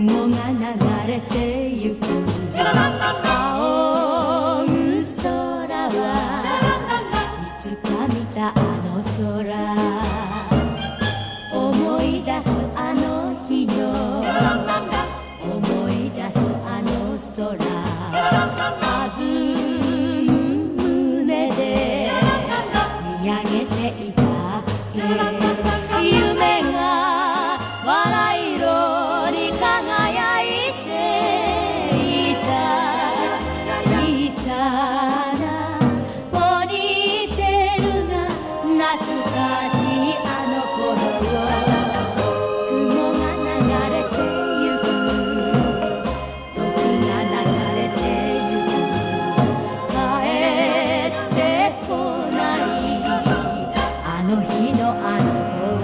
雲が流れてゆく仰ぐ空はいつか見たあの空思い出すあの日の思い出すあの空弾む胸で見上げていたっけ夢が笑い色に輝いていた小さなポニーテールが懐かしいあの頃雲が流れてゆく時が流れてゆく帰ってこないあの日のあの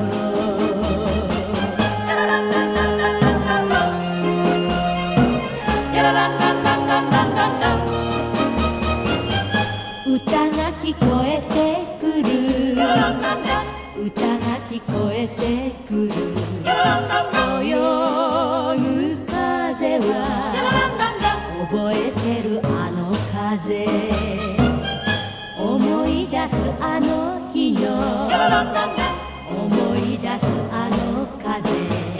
歌が聞こえてくる歌が聞こえてくるそよぐ風は覚えてるあの風思い出すあの日の思い出すあの風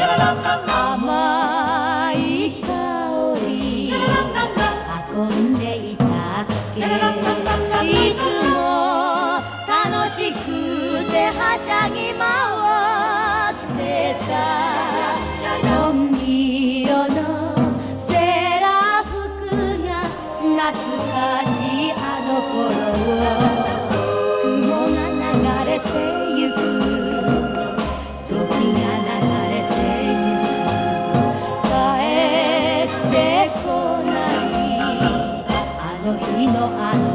甘い香り運んでいたっけいつも楽しくてはしゃぎ回ってた紺色のセーラー服が懐かしいあの頃雲が流れてゆく時が流れてゆく帰ってこないあの日のあの